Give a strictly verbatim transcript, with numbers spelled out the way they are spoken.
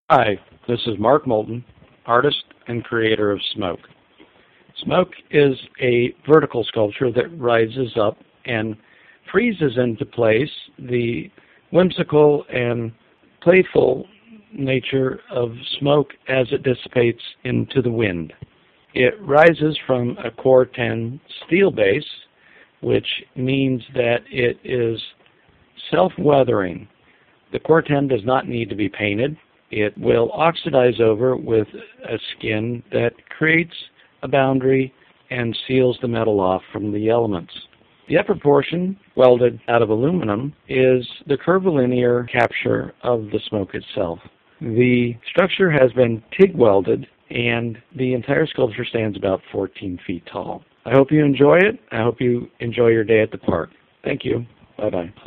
Hi, this is Mark Moulton, artist and creator of Smoke. Smoke is a vertical sculpture that rises up and freezes into place the whimsical and playful nature of smoke as it dissipates into the wind. It rises from a Core ten steel base, which means that it is self-weathering. The Core ten does not need to be painted. It will oxidize over with a skin that creates a boundary and seals the metal off from the elements. The upper portion, welded out of aluminum, is the curvilinear capture of the smoke itself. The structure has been TIG welded, and the entire sculpture stands about fourteen feet tall. I hope you enjoy it. I hope you enjoy your day at the park. Thank you. Bye-bye.